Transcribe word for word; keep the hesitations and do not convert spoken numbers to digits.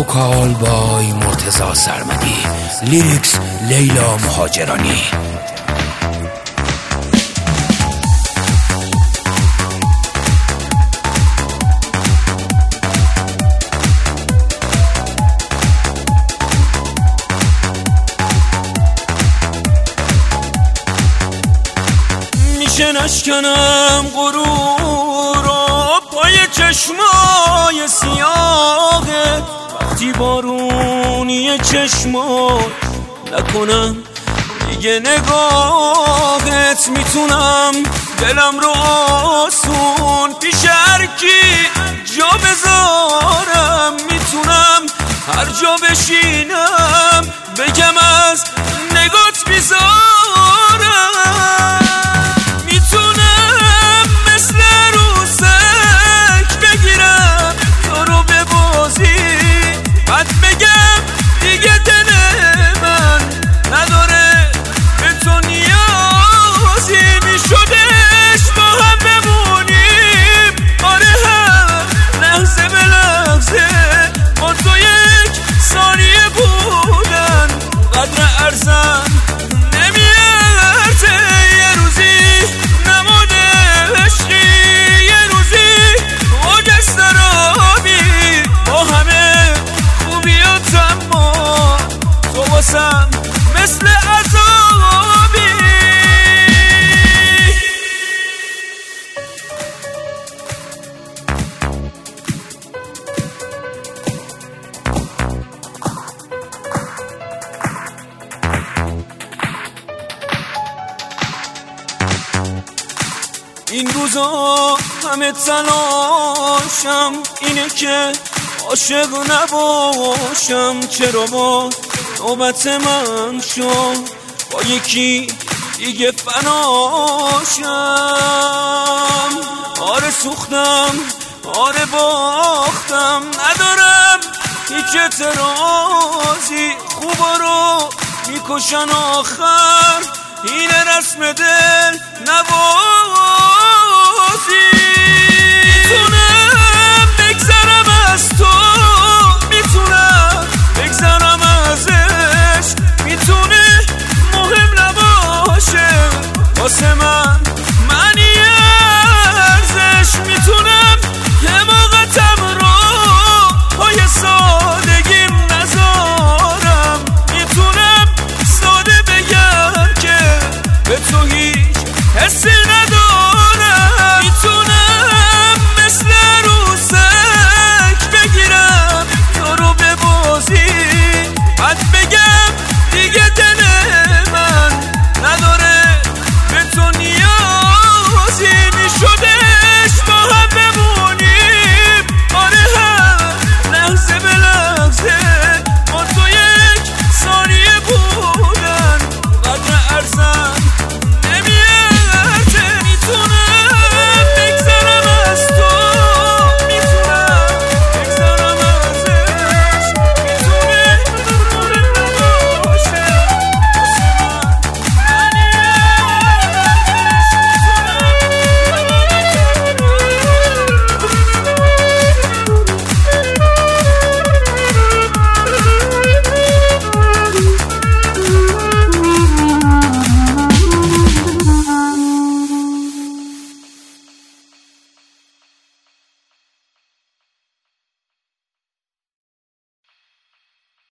وکال بای مرتضی سرمدی، لیریکس لیلا مهاجرانی. میشه نشکنم غرور و پای چشمای سیاهه، وقتی بارونی چشمات نکنم دیگه نگاهت، میتونم دلم رو آسون پیش هر کی جا بذارم، میتونم هر جا بشینم بگم از نگات بیزارم، مثل عذابی. این روزا همه تلاشم اینه که عاشق نباشم، چرا با نوبت من شد با یکی دیگه فناشم. آره سوختم، آره باختم، ندارم هیچ اعتراضی، خوبا رو میکشن آخر، اینه رسم دل نوازی. میتونم بگذرم از تو، میتونم بگذرم ازش، میتونه مهم نباشه واسه من معنی ارزش، میتونم حماقتم رو پای سادگیم نذارم، میتونم ساده بگم که به تو هیچ حسی ندارم.